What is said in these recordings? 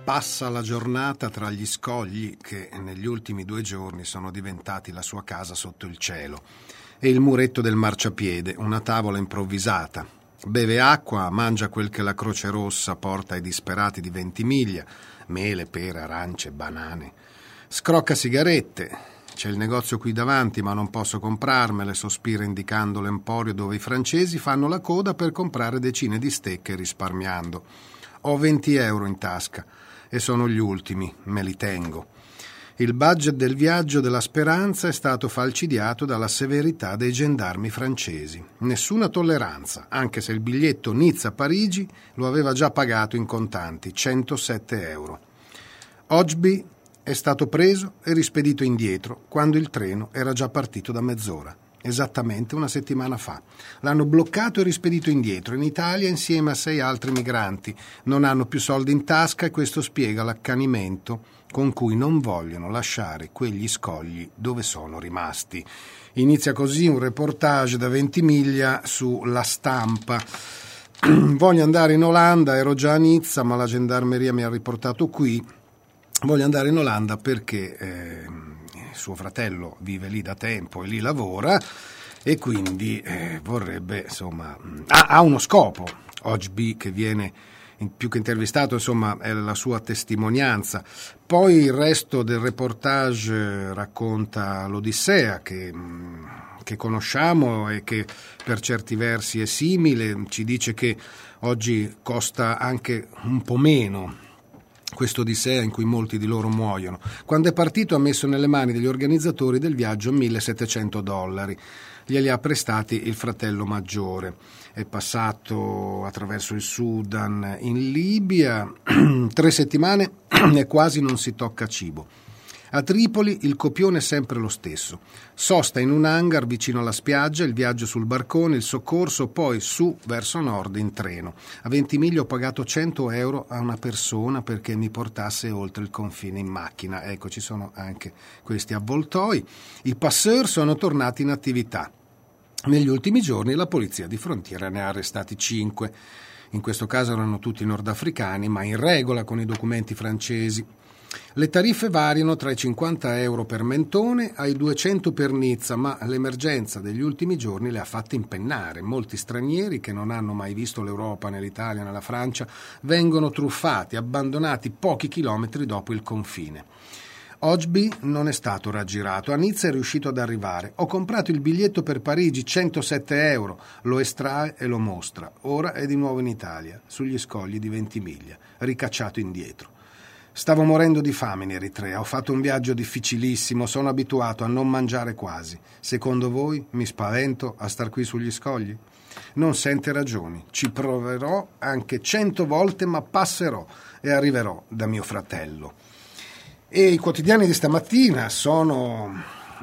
passa la giornata tra gli scogli che negli ultimi 2 giorni sono diventati la sua casa sotto il cielo e il muretto del marciapiede, una tavola improvvisata. Beve acqua, mangia quel che la Croce Rossa porta ai disperati di Ventimiglia, mele, pere, arance, banane. Scrocca sigarette. C'è il negozio qui davanti, ma non posso comprarmele, sospira indicando l'emporio dove i francesi fanno la coda per comprare decine di stecche risparmiando. Ho 20 euro in tasca e sono gli ultimi, me li tengo. Il budget del viaggio della speranza è stato falcidiato dalla severità dei gendarmi francesi. Nessuna tolleranza, anche se il biglietto Nizza-Parigi lo aveva già pagato in contanti, 107 euro. Hotchby è stato preso e rispedito indietro quando il treno era già partito da mezz'ora, esattamente una settimana fa. L'hanno bloccato e rispedito indietro in Italia insieme a 6 altri migranti. Non hanno più soldi in tasca e questo spiega l'accanimento con cui non vogliono lasciare quegli scogli dove sono rimasti. Inizia così un reportage da Ventimiglia su La Stampa. Voglio andare in Olanda, ero già a Nizza, ma la gendarmeria mi ha riportato qui. Voglio andare in Olanda perché suo fratello vive lì da tempo e lì lavora e quindi vorrebbe, insomma, ha uno scopo. Hotchby, che viene più che intervistato, insomma, è la sua testimonianza. Poi il resto del reportage racconta l'Odissea che conosciamo e che per certi versi è simile. Ci dice che oggi costa anche un po' meno questo Odissea in cui molti di loro muoiono. Quando è partito ha messo nelle mani degli organizzatori del viaggio $1.700. Glieli ha prestati il fratello maggiore. È passato attraverso il Sudan in Libia, 3 settimane e quasi non si tocca cibo. A Tripoli il copione è sempre lo stesso. Sosta in un hangar vicino alla spiaggia, il viaggio sul barcone, il soccorso, poi su verso nord in treno. A Ventimiglia ho pagato 100 euro a una persona perché mi portasse oltre il confine in macchina. Ecco, ci sono anche questi avvoltoi. I passeur sono tornati in attività. Negli ultimi giorni la polizia di frontiera ne ha arrestati 5. In questo caso erano tutti nordafricani, ma in regola con i documenti francesi. Le tariffe variano tra i 50 euro per Mentone ai 200 per Nizza, ma l'emergenza degli ultimi giorni le ha fatte impennare. Molti stranieri che non hanno mai visto l'Europa, né l'Italia, né la Francia, vengono truffati, abbandonati pochi chilometri dopo il confine. Hotchby non è stato raggirato, a Nizza è riuscito ad arrivare. Ho comprato il biglietto per Parigi, 107 euro, lo estrae e lo mostra. Ora è di nuovo in Italia, sugli scogli di Ventimiglia, ricacciato indietro. Stavo morendo di fame in Eritrea, ho fatto un viaggio difficilissimo, sono abituato a non mangiare quasi. Secondo voi mi spavento a star qui sugli scogli? Non sente ragioni, ci proverò anche 100 volte, ma passerò e arriverò da mio fratello. E i quotidiani di stamattina sono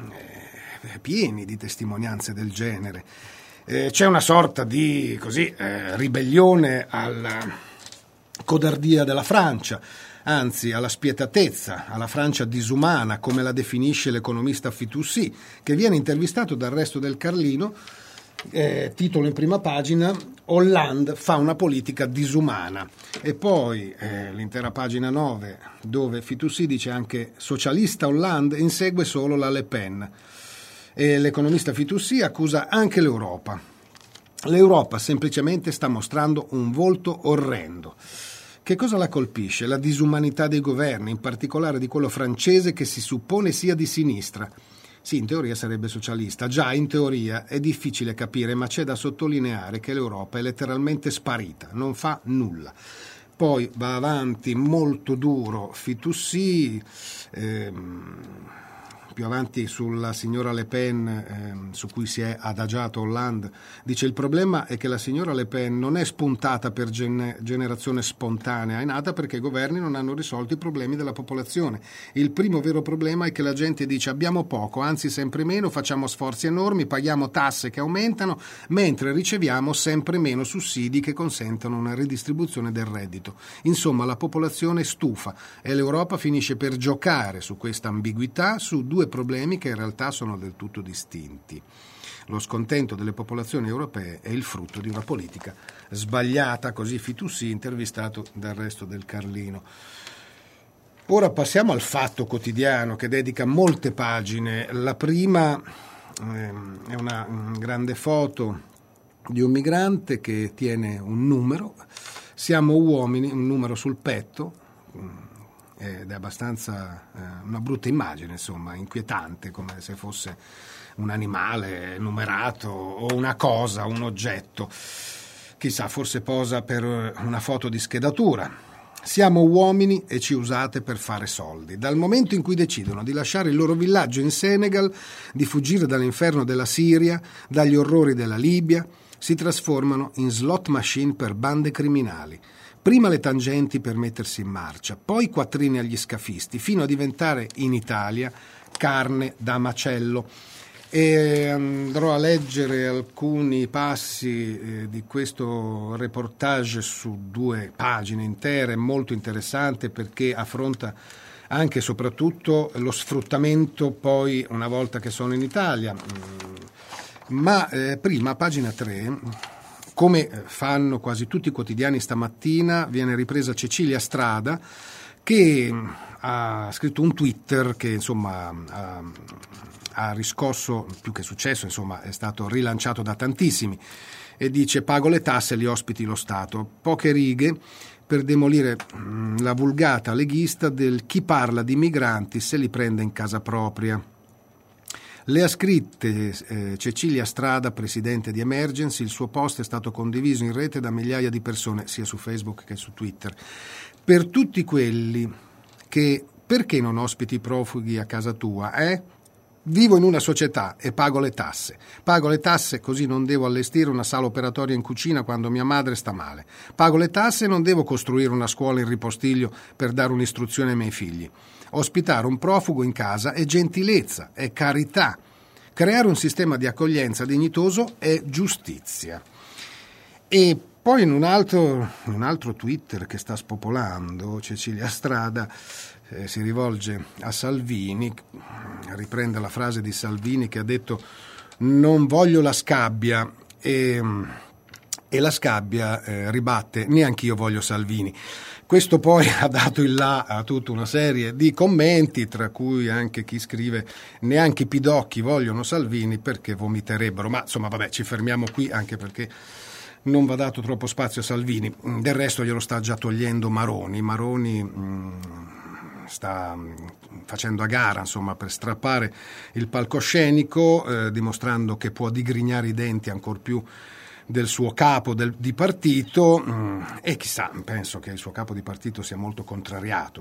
pieni di testimonianze del genere. C'è una sorta di ribellione alla codardia della Francia, anzi alla spietatezza, alla Francia disumana, come la definisce l'economista Fitoussi, che viene intervistato dal Resto del Carlino, titolo in prima pagina: Hollande fa una politica disumana. E poi l'intera pagina 9, dove Fitoussi dice anche socialista Hollande, insegue solo la Le Pen. E l'economista Fitoussi accusa anche l'Europa. L'Europa semplicemente sta mostrando un volto orrendo. Che cosa la colpisce? La disumanità dei governi, in particolare di quello francese che si suppone sia di sinistra. Sì, in teoria sarebbe socialista. Già, in teoria è difficile capire, ma c'è da sottolineare che l'Europa è letteralmente sparita, non fa nulla. Poi va avanti molto duro Fitoussi, più avanti sulla signora Le Pen, su cui si è adagiato Hollande, dice: il problema è che la signora Le Pen non è spuntata per generazione spontanea, è nata perché i governi non hanno risolto i problemi della popolazione. Il primo vero problema è che la gente dice: abbiamo poco, anzi sempre meno, facciamo sforzi enormi, paghiamo tasse che aumentano, mentre riceviamo sempre meno sussidi che consentono una ridistribuzione del reddito. Insomma, la popolazione è stufa e l'Europa finisce per giocare su questa ambiguità, su due problemi che in realtà sono del tutto distinti. Lo scontento delle popolazioni europee è il frutto di una politica sbagliata, così Fitoussi, intervistato dal Resto del Carlino. Ora passiamo al Fatto Quotidiano, che dedica molte pagine. La prima è una grande foto di un migrante che tiene un numero. Siamo uomini, un numero sul petto, ed è abbastanza una brutta immagine, insomma, inquietante, come se fosse un animale numerato o una cosa, un oggetto. Chissà, forse posa per una foto di schedatura. Siamo uomini e ci usate per fare soldi. Dal momento in cui decidono di lasciare il loro villaggio in Senegal, di fuggire dall'inferno della Siria, dagli orrori della Libia, si trasformano in slot machine per bande criminali. Prima le tangenti per mettersi in marcia, poi quattrini agli scafisti, fino a diventare in Italia carne da macello. E andrò a leggere alcuni passi di questo reportage su 2 pagine intere, molto interessante perché affronta anche e soprattutto lo sfruttamento poi una volta che sono in Italia. Ma prima, a pagina 3, come fanno quasi tutti i quotidiani stamattina, viene ripresa Cecilia Strada, che ha scritto un Twitter che insomma ha riscosso più che successo, insomma è stato rilanciato da tantissimi, e dice: pago le tasse e li ospiti lo Stato. Poche righe per demolire la vulgata leghista del chi parla di migranti se li prende in casa propria. Le ha scritte Cecilia Strada, presidente di Emergency. Il suo post è stato condiviso in rete da migliaia di persone, sia su Facebook che su Twitter. Per tutti quelli che perché non ospiti i profughi a casa tua, Vivo in una società e pago le tasse. Pago le tasse così non devo allestire una sala operatoria in cucina quando mia madre sta male. Pago le tasse e non devo costruire una scuola in ripostiglio per dare un'istruzione ai miei figli. Ospitare un profugo in casa è gentilezza, è carità. Creare un sistema di accoglienza dignitoso è giustizia. E poi in un altro Twitter che sta spopolando, Cecilia Strada si rivolge a Salvini, riprende la frase di Salvini che ha detto: non voglio la scabbia, e la scabbia ribatte: neanch'io voglio Salvini. Questo poi ha dato il là a tutta una serie di commenti, tra cui anche chi scrive: neanche i pidocchi vogliono Salvini perché vomiterebbero. Ma insomma vabbè, ci fermiamo qui, anche perché non va dato troppo spazio a Salvini. Del resto glielo sta già togliendo Maroni sta facendo a gara, insomma, per strappare il palcoscenico, dimostrando che può digrignare i denti ancor più del suo capo di partito, e chissà, penso che il suo capo di partito sia molto contrariato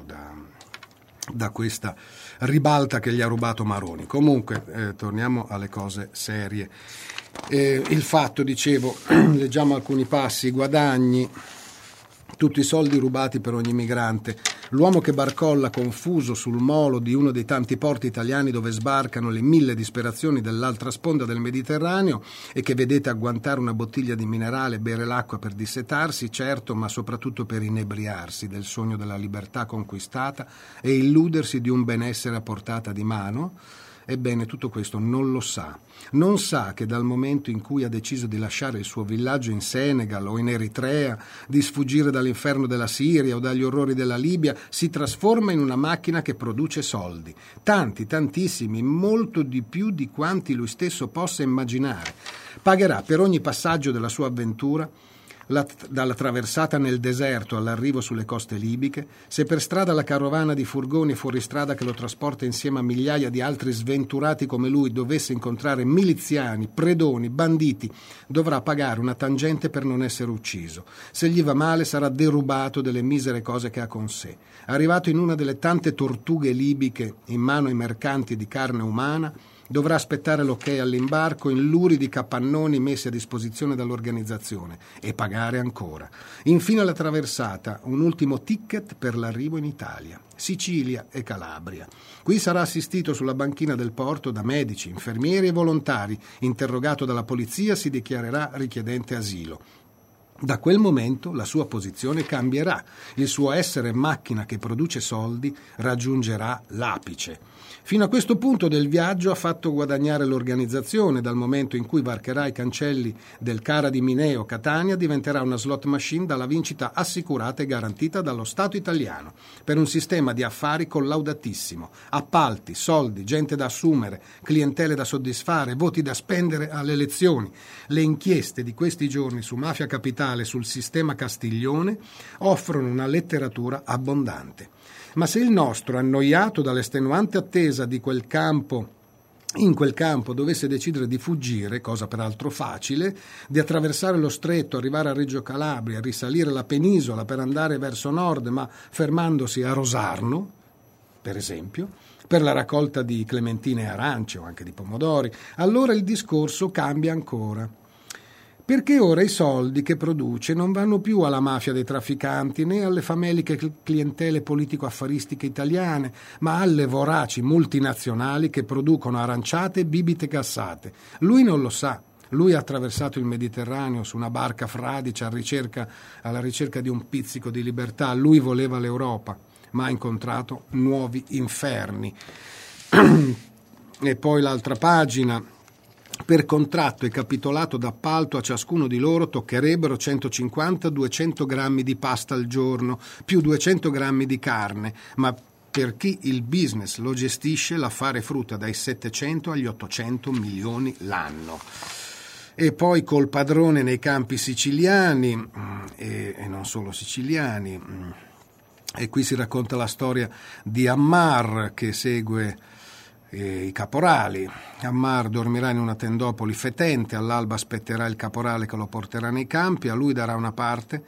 da questa ribalta che gli ha rubato Maroni. Comunque torniamo alle cose serie. Il Fatto, dicevo, leggiamo alcuni passi: guadagni, tutti i soldi rubati per ogni migrante. L'uomo che barcolla confuso sul molo di uno dei tanti porti italiani dove sbarcano le 1000 disperazioni dell'altra sponda del Mediterraneo e che vedete agguantare una bottiglia di minerale e bere l'acqua per dissetarsi, certo, ma soprattutto per inebriarsi del sogno della libertà conquistata e illudersi di un benessere a portata di mano. Ebbene, tutto questo non lo sa. Non sa che dal momento in cui ha deciso di lasciare il suo villaggio in Senegal o in Eritrea, di sfuggire dall'inferno della Siria o dagli orrori della Libia, si trasforma in una macchina che produce soldi. Tanti, tantissimi, molto di più di quanti lui stesso possa immaginare. Pagherà per ogni passaggio della sua avventura, dalla traversata nel deserto all'arrivo sulle coste libiche, se per strada la carovana di furgoni fuoristrada che lo trasporta insieme a migliaia di altri sventurati come lui dovesse incontrare miliziani, predoni, banditi, dovrà pagare una tangente per non essere ucciso. Se gli va male sarà derubato delle misere cose che ha con sé. Arrivato in una delle tante tortughe libiche in mano ai mercanti di carne umana, dovrà aspettare l'ok all'imbarco in luridi capannoni messi a disposizione dall'organizzazione e pagare ancora. Infine la traversata, un ultimo ticket per l'arrivo in Italia, Sicilia e Calabria. Qui sarà assistito sulla banchina del porto da medici, infermieri e volontari. Interrogato dalla polizia si dichiarerà richiedente asilo. Da quel momento la sua posizione cambierà, il suo essere macchina che produce soldi raggiungerà l'apice. Fino a questo punto del viaggio ha fatto guadagnare l'organizzazione. Dal momento in cui varcherà i cancelli del Cara di Mineo Catania diventerà una slot machine dalla vincita assicurata e garantita dallo Stato italiano, per un sistema di affari collaudatissimo: appalti, soldi, gente da assumere, clientele da soddisfare, voti da spendere alle elezioni. Le inchieste di questi giorni su Mafia Capitale, sul sistema Castiglione, offrono una letteratura abbondante. Ma se il nostro, annoiato dall'estenuante attesa di quel campo, in quel campo dovesse decidere di fuggire, cosa peraltro facile, di attraversare lo stretto, arrivare a Reggio Calabria, risalire la penisola per andare verso nord, ma fermandosi a Rosarno, per esempio, per la raccolta di clementine e arance o anche di pomodori, allora il discorso cambia ancora. Perché ora i soldi che produce non vanno più alla mafia dei trafficanti né alle fameliche clientele politico-affaristiche italiane, ma alle voraci multinazionali che producono aranciate e bibite gassate. Lui non lo sa. Lui ha attraversato il Mediterraneo su una barca fradicia alla ricerca di un pizzico di libertà. Lui voleva l'Europa, ma ha incontrato nuovi inferni. E poi l'altra pagina. Per contratto e capitolato d'appalto a ciascuno di loro toccherebbero 150-200 grammi di pasta al giorno, più 200 grammi di carne, ma per chi il business lo gestisce l'affare frutta dai 700 agli 800 milioni l'anno. E poi col padrone nei campi siciliani, e non solo siciliani, e qui si racconta la storia di Ammar che segue i caporali. Ammar dormirà in una tendopoli fetente, all'alba aspetterà il caporale che lo porterà nei campi, a lui darà una parte,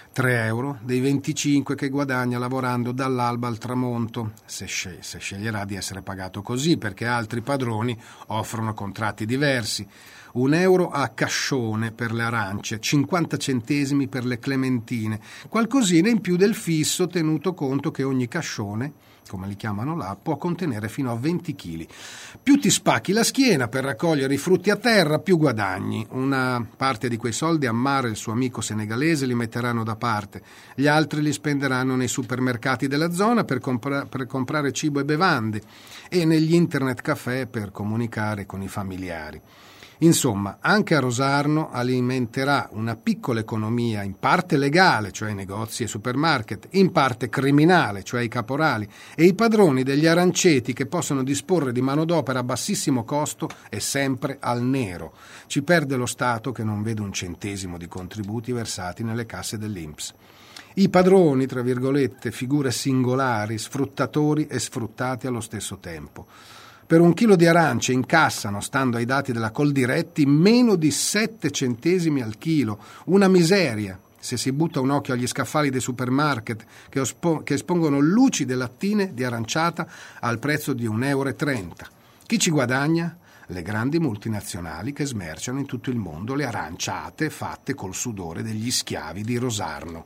3 euro, dei 25 che guadagna lavorando dall'alba al tramonto, se sceglierà di essere pagato così, perché altri padroni offrono contratti diversi. 1 euro a cascione per le arance, 50 centesimi per le clementine, qualcosina in più del fisso, tenuto conto che ogni cascione, come li chiamano là, può contenere fino a 20 kg. Più ti spacchi la schiena per raccogliere i frutti a terra, più guadagni. Una parte di quei soldi Ammar e il suo amico senegalese li metteranno da parte, gli altri li spenderanno nei supermercati della zona per comprare cibo e bevande e negli internet caffè per comunicare con i familiari. Insomma, anche a Rosarno alimenterà una piccola economia, in parte legale, cioè i negozi e supermarket, in parte criminale, cioè i caporali, e i padroni degli aranceti che possono disporre di manodopera a bassissimo costo e sempre al nero. Ci perde lo Stato che non vede un centesimo di contributi versati nelle casse dell'INPS. I padroni, tra virgolette, figure singolari, sfruttatori e sfruttati allo stesso tempo. Per 1 chilo di arance incassano, stando ai dati della Coldiretti, meno di 7 centesimi al chilo. Una miseria, se si butta un occhio agli scaffali dei supermarket che espongono lucide lattine di aranciata al prezzo di 1,30 euro. Chi ci guadagna? Le grandi multinazionali che smerciano in tutto il mondo le aranciate fatte col sudore degli schiavi di Rosarno.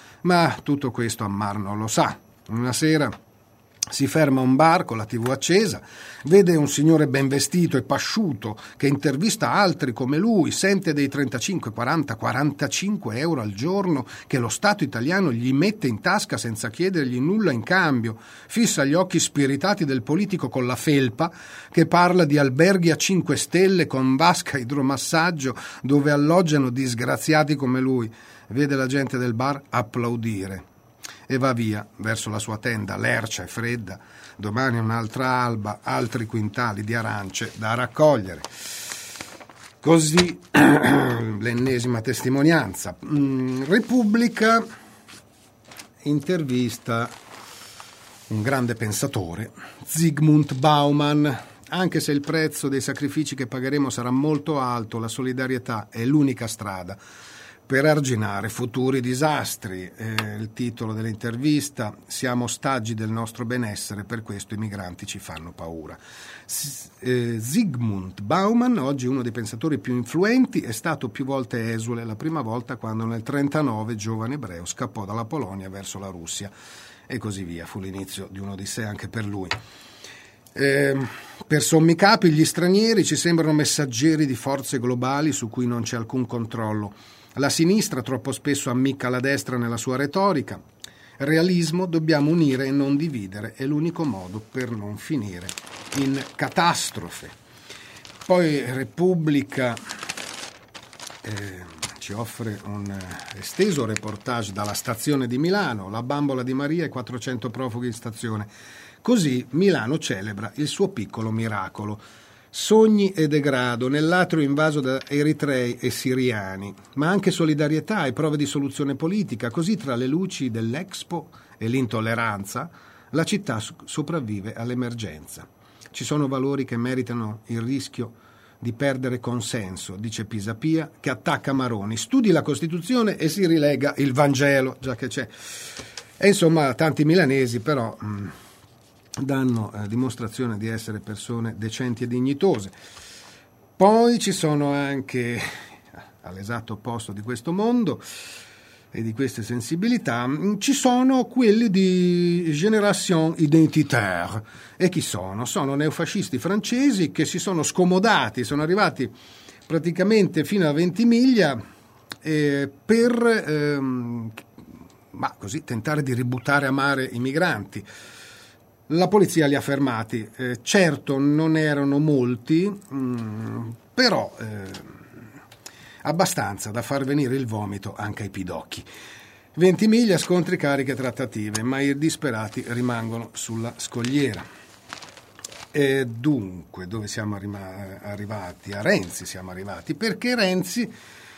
Ma tutto questo Ammar non lo sa. Una sera si ferma a un bar con la TV accesa, vede un signore ben vestito e pasciuto che intervista altri come lui, sente dei 35, 40, 45 euro al giorno che lo Stato italiano gli mette in tasca senza chiedergli nulla in cambio, fissa gli occhi spiritati del politico con la felpa che parla di alberghi a 5 stelle con vasca idromassaggio dove alloggiano disgraziati come lui, vede la gente del bar applaudire. E va via verso la sua tenda, lercia e fredda. Domani un'altra alba, altri quintali di arance da raccogliere. Così l'ennesima testimonianza. Repubblica intervista un grande pensatore, Zygmunt Bauman. Anche se il prezzo dei sacrifici che pagheremo sarà molto alto, la solidarietà è l'unica strada per arginare futuri disastri. Il titolo dell'intervista: siamo ostaggi del nostro benessere, per questo i migranti ci fanno paura. Zygmunt Bauman, oggi uno dei pensatori più influenti, è stato più volte esule, la prima volta quando nel 1939, giovane ebreo, scappò dalla Polonia verso la Russia e così via. Fu l'inizio di un'odissea anche per lui. Per sommi capi gli stranieri ci sembrano messaggeri di forze globali su cui non c'è alcun controllo. La sinistra troppo spesso ammicca la destra nella sua retorica. Realismo, dobbiamo unire e non dividere, è l'unico modo per non finire in catastrofe. Poi Repubblica ci offre un esteso reportage dalla stazione di Milano, la bambola di Maria e 400 profughi in stazione. Così Milano celebra il suo piccolo miracolo. Sogni e degrado nell'atrio invaso da eritrei e siriani, ma anche solidarietà e prove di soluzione politica. Così, tra le luci dell'Expo e l'intolleranza, la città sopravvive all'emergenza. Ci sono valori che meritano il rischio di perdere consenso, dice Pisapia, che attacca Maroni. Studi la Costituzione e si rilega il Vangelo, già che c'è. E insomma, tanti milanesi però danno dimostrazione di essere persone decenti e dignitose. Poi ci sono anche, all'esatto opposto di questo mondo e di queste sensibilità, ci sono quelli di Génération Identitaire. E chi sono? Sono neofascisti francesi che si sono scomodati, sono arrivati praticamente fino a Ventimiglia per così tentare di ributtare a mare i migranti. La polizia li ha fermati, certo non erano molti, però abbastanza da far venire il vomito anche ai pidocchi. Ventimiglia, scontri, cariche, trattative, ma i disperati rimangono sulla scogliera. E dunque, dove siamo arrivati? A Renzi siamo arrivati, perché Renzi,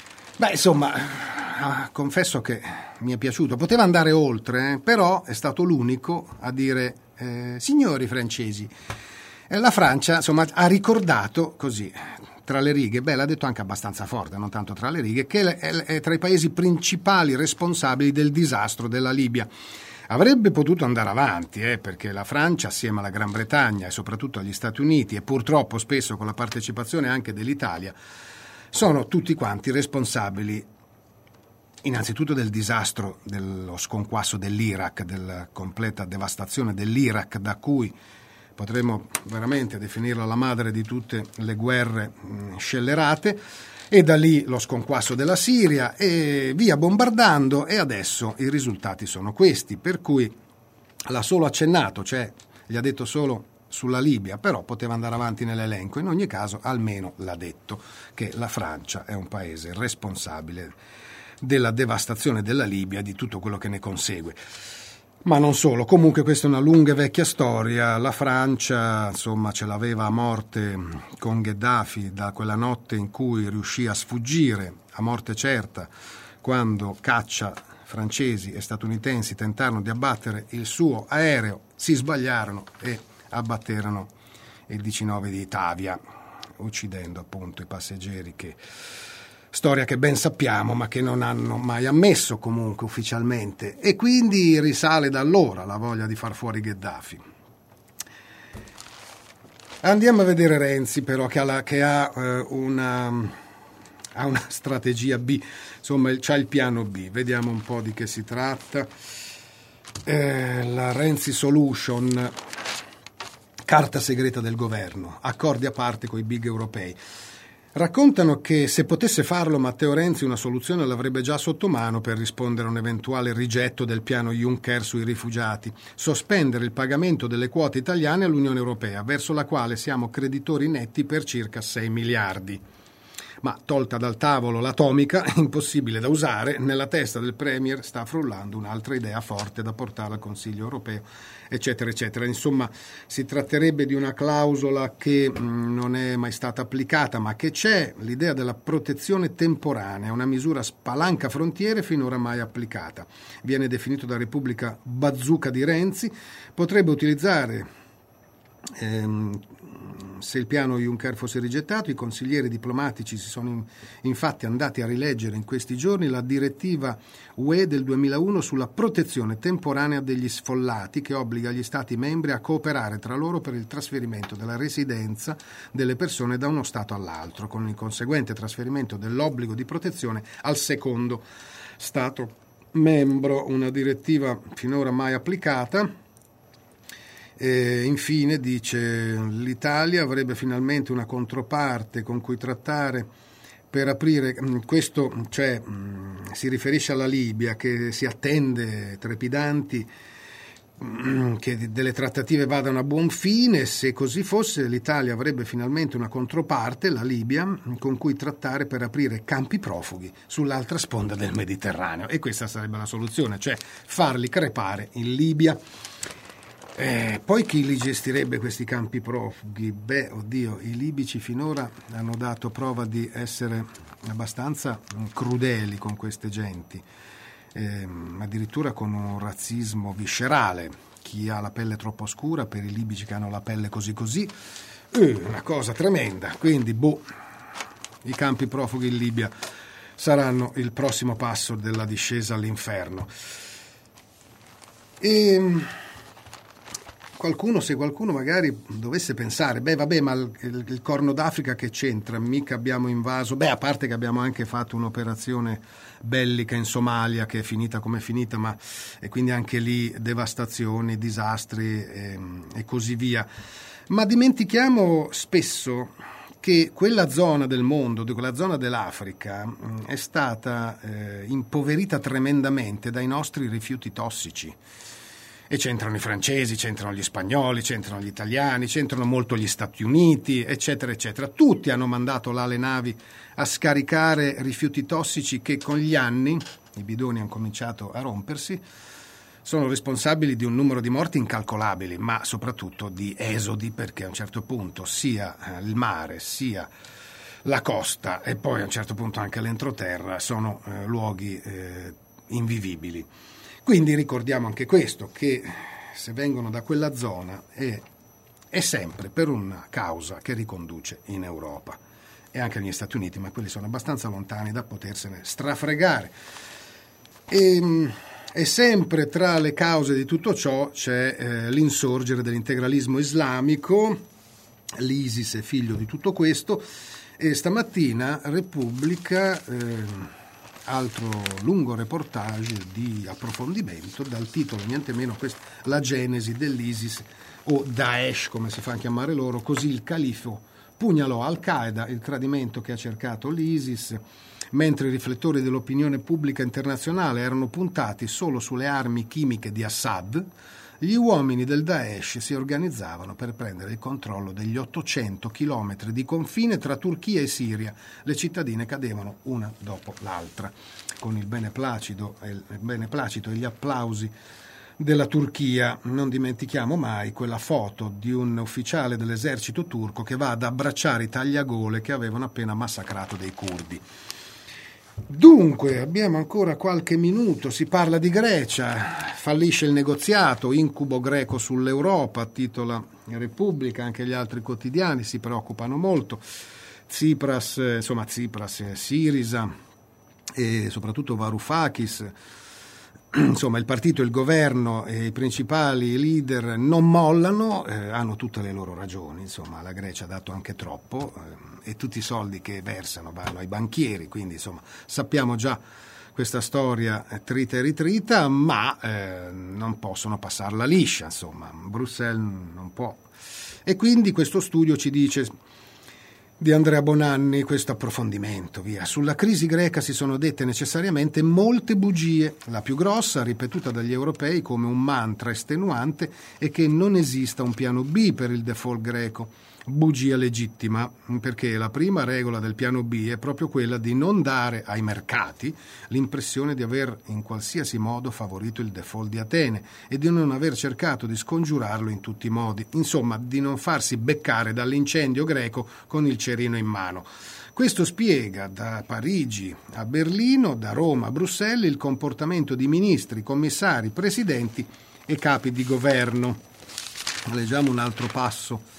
confesso che mi è piaciuto, poteva andare oltre, però è stato l'unico a dire signori francesi, la Francia insomma ha ricordato così tra le righe, l'ha detto anche abbastanza forte, non tanto tra le righe, che è tra i paesi principali responsabili del disastro della Libia. Avrebbe potuto andare avanti, perché la Francia, assieme alla Gran Bretagna e soprattutto agli Stati Uniti, e purtroppo spesso con la partecipazione anche dell'Italia, sono tutti quanti responsabili innanzitutto del disastro, dello sconquasso dell'Iraq, della completa devastazione dell'Iraq, da cui potremmo veramente definirla la madre di tutte le guerre scellerate, e da lì lo sconquasso della Siria e via bombardando, e adesso i risultati sono questi, per cui l'ha solo accennato, cioè gli ha detto solo sulla Libia, però poteva andare avanti nell'elenco. In ogni caso almeno l'ha detto che la Francia è un paese responsabile della devastazione della Libia e di tutto quello che ne consegue. Ma non solo, comunque questa è una lunga e vecchia storia. La Francia insomma ce l'aveva a morte con Gheddafi da quella notte in cui riuscì a sfuggire a morte certa, quando caccia francesi e statunitensi tentarono di abbattere il suo aereo, si sbagliarono e abbatterono il 19 di Itavia, uccidendo appunto i passeggeri, che storia che ben sappiamo ma che non hanno mai ammesso comunque ufficialmente, e quindi risale da allora la voglia di far fuori Gheddafi. Andiamo a vedere Renzi però, che ha una strategia B, insomma c'ha il piano B. Vediamo un po' di che si tratta. La Renzi Solution, carta segreta del governo, accordi a parte con i big europei. Raccontano che se potesse farlo Matteo Renzi una soluzione l'avrebbe già sotto mano per rispondere a un eventuale rigetto del piano Juncker sui rifugiati: sospendere il pagamento delle quote italiane all'Unione Europea, verso la quale siamo creditori netti per circa 6 miliardi. Ma tolta dal tavolo l'atomica, impossibile da usare, nella testa del Premier sta frullando un'altra idea forte da portare al Consiglio europeo, eccetera, eccetera. Insomma, si tratterebbe di una clausola che non è mai stata applicata, ma che c'è, l'idea della protezione temporanea, una misura spalanca frontiere finora mai applicata. Viene definito da Repubblica bazooka di Renzi, potrebbe utilizzare... Se il piano Juncker fosse rigettato, i consiglieri diplomatici si sono infatti andati a rileggere in questi giorni la direttiva UE del 2001 sulla protezione temporanea degli sfollati, che obbliga gli Stati membri a cooperare tra loro per il trasferimento della residenza delle persone da uno Stato all'altro, con il conseguente trasferimento dell'obbligo di protezione al secondo Stato membro. Una direttiva finora mai applicata. E infine dice: l'Italia avrebbe finalmente una controparte con cui trattare per aprire, questo cioè si riferisce alla Libia, che si attende trepidanti che delle trattative vadano a buon fine. Se così fosse, l'Italia avrebbe finalmente una controparte, la Libia, con cui trattare per aprire campi profughi sull'altra sponda del Mediterraneo, e questa sarebbe la soluzione, cioè farli crepare in Libia. Poi chi li gestirebbe questi campi profughi? Beh, oddio, i libici finora hanno dato prova di essere abbastanza crudeli con queste genti, addirittura con un razzismo viscerale. Chi ha la pelle troppo scura per i libici che hanno la pelle così così, una cosa tremenda. Quindi, i campi profughi in Libia saranno il prossimo passo della discesa all'inferno. Se qualcuno magari dovesse pensare, ma il Corno d'Africa che c'entra? Mica abbiamo invaso, a parte che abbiamo anche fatto un'operazione bellica in Somalia che è finita come è finita, e quindi anche lì devastazioni, disastri e così via. Ma dimentichiamo spesso che quella zona del mondo, quella zona dell'Africa, è stata impoverita tremendamente dai nostri rifiuti tossici. E c'entrano i francesi, c'entrano gli spagnoli, c'entrano gli italiani, c'entrano molto gli Stati Uniti, eccetera, eccetera. Tutti hanno mandato là le navi a scaricare rifiuti tossici che con gli anni, i bidoni hanno cominciato a rompersi, sono responsabili di un numero di morti incalcolabili, ma soprattutto di esodi, perché a un certo punto sia il mare, sia la costa e poi a un certo punto anche l'entroterra sono luoghi invivibili. Quindi ricordiamo anche questo, che se vengono da quella zona è sempre per una causa che riconduce in Europa e anche negli Stati Uniti, ma quelli sono abbastanza lontani da potersene strafregare. E sempre tra le cause di tutto ciò c'è l'insorgere dell'integralismo islamico. L'ISIS è figlio di tutto questo, e stamattina Repubblica... altro lungo reportage di approfondimento dal titolo niente meno la genesi dell'ISIS, o Daesh come si fa a chiamare loro. Così il califfo pugnalò Al-Qaeda, il tradimento che ha cercato l'ISIS, mentre i riflettori dell'opinione pubblica internazionale erano puntati solo sulle armi chimiche di Assad. Gli uomini del Daesh si organizzavano per prendere il controllo degli 800 chilometri di confine tra Turchia e Siria. Le cittadine cadevano una dopo l'altra, con il beneplacito e gli applausi della Turchia. Non dimentichiamo mai quella foto di un ufficiale dell'esercito turco che va ad abbracciare i tagliagole che avevano appena massacrato dei curdi. Dunque, abbiamo ancora qualche minuto, si parla di Grecia, fallisce il negoziato, incubo greco sull'Europa, titola Repubblica, anche gli altri quotidiani si preoccupano molto. Tsipras, Sirisa e soprattutto Varoufakis, insomma il partito, il governo e i principali leader non mollano, hanno tutte le loro ragioni, insomma la Grecia ha dato anche troppo e tutti i soldi che versano vanno ai banchieri, quindi insomma sappiamo già questa storia trita e ritrita, ma non possono passarla liscia, insomma Bruxelles non può. E quindi questo studio ci dice di Andrea Bonanni, questo approfondimento, via. Sulla crisi greca si sono dette necessariamente molte bugie. La più grossa, ripetuta dagli europei come un mantra estenuante, è che non esista un piano B per il default greco. Bugia legittima, perché la prima regola del piano B è proprio quella di non dare ai mercati l'impressione di aver in qualsiasi modo favorito il default di Atene e di non aver cercato di scongiurarlo in tutti i modi, insomma di non farsi beccare dall'incendio greco con il cerino in mano. Questo spiega da Parigi a Berlino, da Roma a Bruxelles, il comportamento di ministri, commissari, presidenti e capi di governo. Leggiamo un altro passo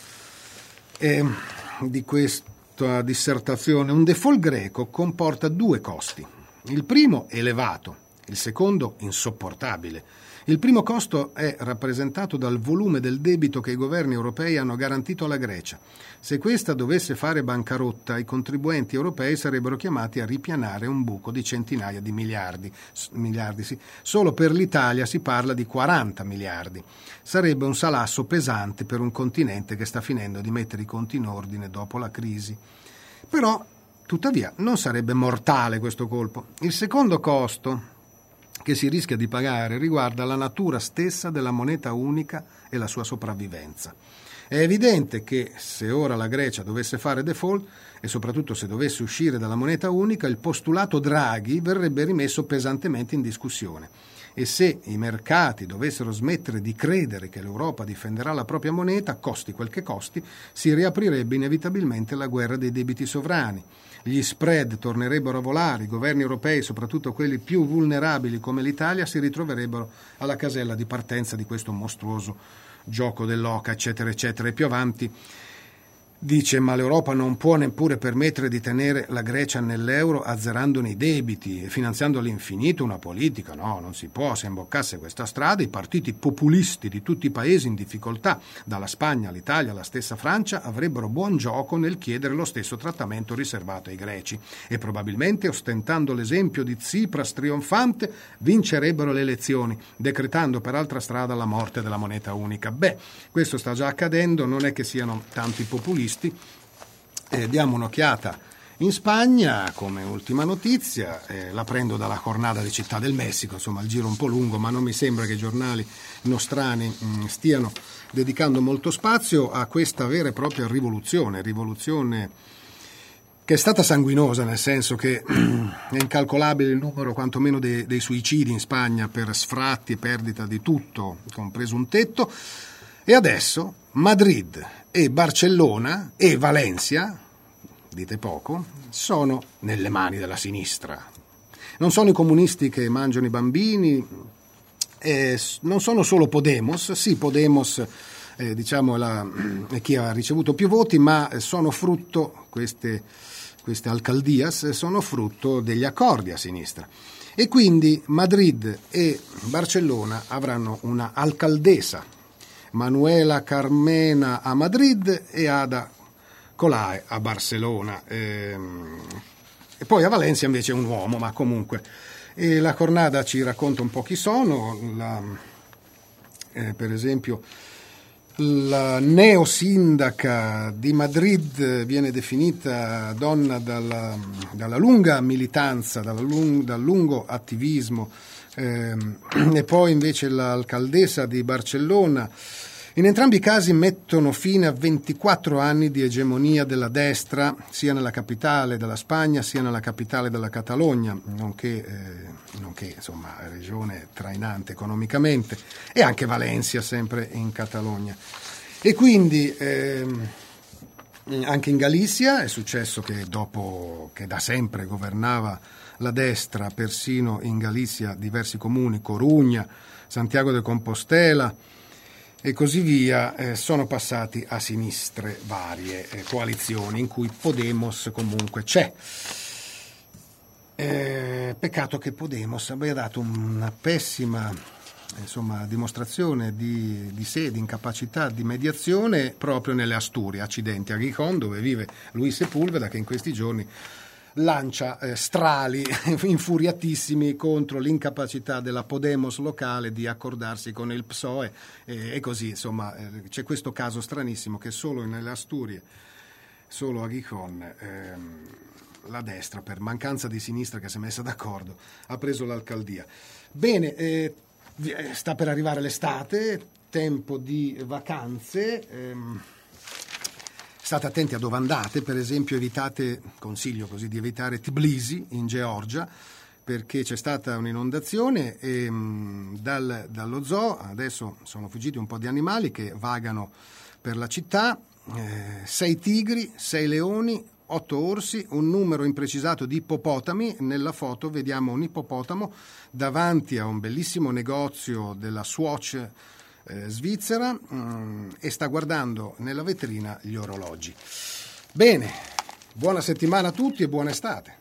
di questa dissertazione. Un default greco comporta due costi. Il primo elevato, il secondo insopportabile. Il primo costo è rappresentato dal volume del debito che i governi europei hanno garantito alla Grecia. Se questa dovesse fare bancarotta, i contribuenti europei sarebbero chiamati a ripianare un buco di centinaia di miliardi sì. Solo per l'Italia si parla di 40 miliardi. Sarebbe un salasso pesante per un continente che sta finendo di mettere i conti in ordine dopo la crisi. Però, tuttavia, non sarebbe mortale questo colpo. Il secondo costo che si rischia di pagare riguarda la natura stessa della moneta unica e la sua sopravvivenza. È evidente che se ora la Grecia dovesse fare default e soprattutto se dovesse uscire dalla moneta unica, il postulato Draghi verrebbe rimesso pesantemente in discussione. E se i mercati dovessero smettere di credere che l'Europa difenderà la propria moneta, costi quel che costi, si riaprirebbe inevitabilmente la guerra dei debiti sovrani. Gli spread tornerebbero a volare, i governi europei, soprattutto quelli più vulnerabili come l'Italia, si ritroverebbero alla casella di partenza di questo mostruoso gioco dell'oca, eccetera, eccetera. E più avanti dice: ma l'Europa non può neppure permettere di tenere la Grecia nell'euro azzerandone i debiti e finanziando all'infinito una politica. No, non si può. Se imboccasse questa strada, i partiti populisti di tutti i paesi in difficoltà, dalla Spagna all'Italia alla stessa Francia, avrebbero buon gioco nel chiedere lo stesso trattamento riservato ai greci e probabilmente, ostentando l'esempio di Tsipras trionfante, vincerebbero le elezioni, decretando per altra strada la morte della moneta unica. Beh, questo sta già accadendo, non è che siano tanti populisti. Diamo un'occhiata in Spagna come ultima notizia, la prendo dalla Jornada di Città del Messico, insomma il giro un po' lungo, ma non mi sembra che i giornali nostrani stiano dedicando molto spazio a questa vera e propria rivoluzione che è stata sanguinosa, nel senso che è incalcolabile il numero quantomeno dei suicidi in Spagna per sfratti e perdita di tutto, compreso un tetto. E adesso Madrid e Barcellona e Valencia, dite poco, sono nelle mani della sinistra. Non sono i comunisti che mangiano i bambini, non sono solo Podemos, sì, Podemos è chi ha ricevuto più voti, ma sono frutto, queste alcaldias sono frutto degli accordi a sinistra. E quindi Madrid e Barcellona avranno una alcaldesa, Manuela Carmena a Madrid e Ada Colau a Barcellona, e poi a Valencia invece un uomo, ma comunque. E la Jornada ci racconta un po' chi sono, per esempio la neosindaca di Madrid viene definita donna dalla lunga militanza, dal lungo attivismo, e poi invece l'alcaldessa di Barcellona. In entrambi i casi mettono fine a 24 anni di egemonia della destra, sia nella capitale della Spagna sia nella capitale della Catalogna, nonché insomma regione trainante economicamente, e anche Valencia sempre in Catalogna. E quindi anche in Galizia è successo che dopo che da sempre governava la destra, persino in Galizia diversi comuni, Corugna, Santiago de Compostela e così via, sono passati a sinistre varie coalizioni in cui Podemos comunque c'è. Peccato che Podemos abbia dato una pessima dimostrazione di sé, di incapacità di mediazione proprio nelle Asturie, accidenti, a Gijón, dove vive Luis Sepúlveda, che in questi giorni lancia strali infuriatissimi contro l'incapacità della Podemos locale di accordarsi con il PSOE, e così insomma c'è questo caso stranissimo che solo nelle Asturie, solo a Gijón, la destra, per mancanza di sinistra che si è messa d'accordo, ha preso l'alcaldia. Bene, sta per arrivare l'estate, tempo di vacanze. State attenti a dove andate, per esempio consiglio così di evitare Tbilisi in Georgia, perché c'è stata un'inondazione e dallo zoo adesso sono fuggiti un po' di animali che vagano per la città, 6 tigri, 6 leoni, 8 orsi, un numero imprecisato di ippopotami. Nella foto vediamo un ippopotamo davanti a un bellissimo negozio della Swatch svizzera, e sta guardando nella vetrina gli orologi. Bene, buona settimana a tutti e buona estate.